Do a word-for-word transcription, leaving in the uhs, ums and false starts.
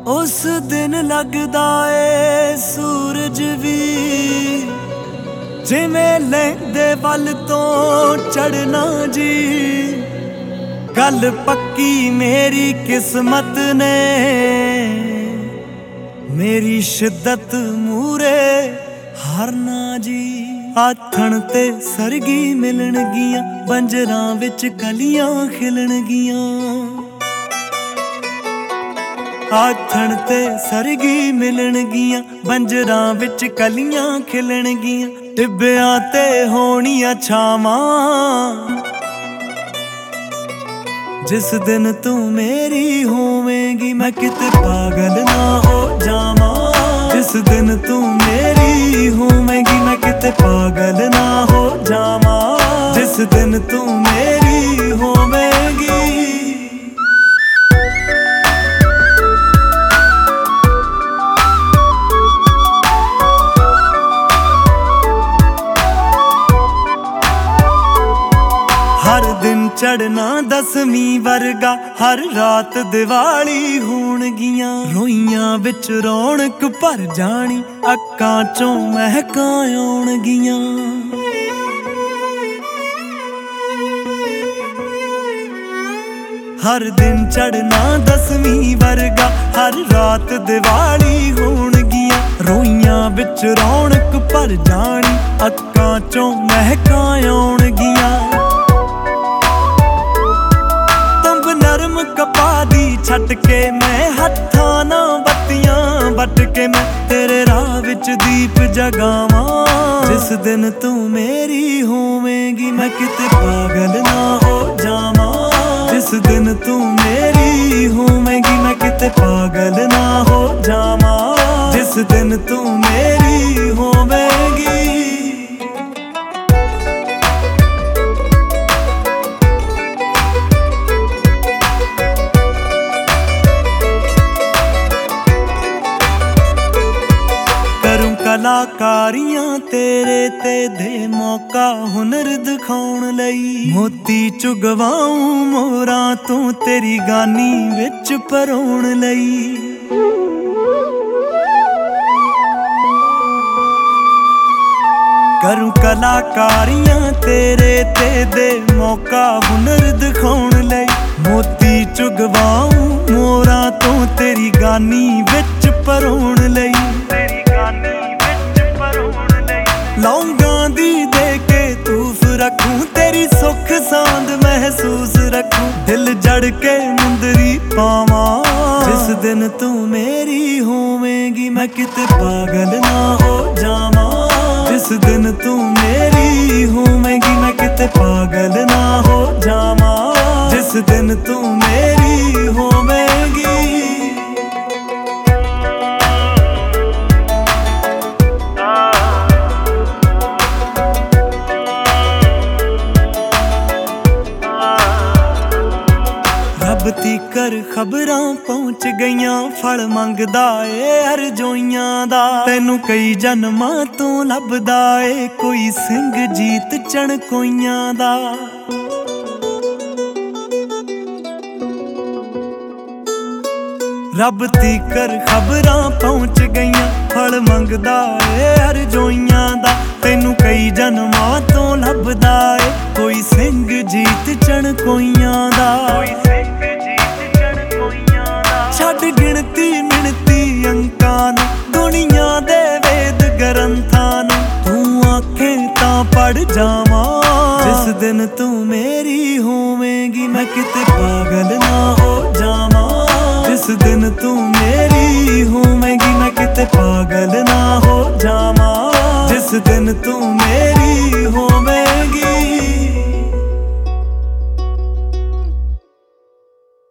उस दिन लगदा ए सूरज भी जिवें लैंदे वल तो चढ़ना जी। गल पक्की मेरी किस्मत ने मेरी शिद्दत मूरे हारना जी। आथण ते सरगी मिलणगियां बंजरां विच कलियां खिलणगियां। आथण ते सरगी मिलणगियां बंजरां विच कलियां खिलणगियां। टिब्बियां ते होणियां छावां जिस दिन तू मेरी होवेंगी मैं किते पागल ना हो जावां। जिस दिन तू मेरी होवेंगी मैं किते पागल ना हो जावां। जिस दिन तू मेरी होवेंगी। हर दिन चढ़ना दसवीं वर्गा हर रात दिवाली होणगियां। रोइयां विच रौनक भर जानी अक्कां चों महकां आउणगियां। हर दिन चढ़ना दसवीं वर्गा हर रात दिवाली होणगियां। रोइयां विच रौनक भर जानी अक्कां चों महकां आउणगियां। नरम कपा दी छट के मैं हत्थां ना बत्तियां बट के मैं तेरे राह विच दीप जगावां। जिस दिन तू मेरी होवेंगी मैं किते पागल ना हो जावां। जिस दिन तू मेरी होवेंगी मैं किते पागल ना हो जावां। जिस दिन तू मेरी होवेंगी। कलाकारियां तेरे ते दे मौका हुनर दिखाउण लई। मोती चुगवाऊं मोरां तू तेरी गानी विच परोण लई। करूं कलाकारियां तेरे ते दे मौका हुनर दिखाउण लई। मोती चुगवाऊं मोरां तू तेरी गानी विच परोण लई। लौंगां दी दे के तूफ रखूं तेरी सुख सांद महसूस रखूं। दिल जड़ के मुंदरी पावां। जिस दिन तू मेरी होवेंगी मैं किते पागल ना हो जावां। जिस दिन तू मेरी होवेंगी मैं किते पागल ना हो जावां। जिस दिन तू मेरी होवेंगी। रब तीकर खबरां पहुंच गईयां फल मंगदा ए अरजोइयां दा। तैनू कई जन्मां तो लभदा ए कोई सिंह जीत चणकोइयां दा। रब तीकर खबरां पहुंच गईयां फल मंगदा ए अरजोइयां दा। तैनू कई जन्मां तो लभदा ए कोई सिंह जीत चणकोइयां दा। छड़ गिणती मिणती अंकां नूं दुनिया दे वेद ग्रंथां नूं तू आखे तां पढ़ जावां। जिस दिन तू मेरी होवेंगी मैं किते पागल ना हो जावां। जिस दिन तू मेरी होवेंगी मैं किते पागल ना हो जावां। जिस दिन तू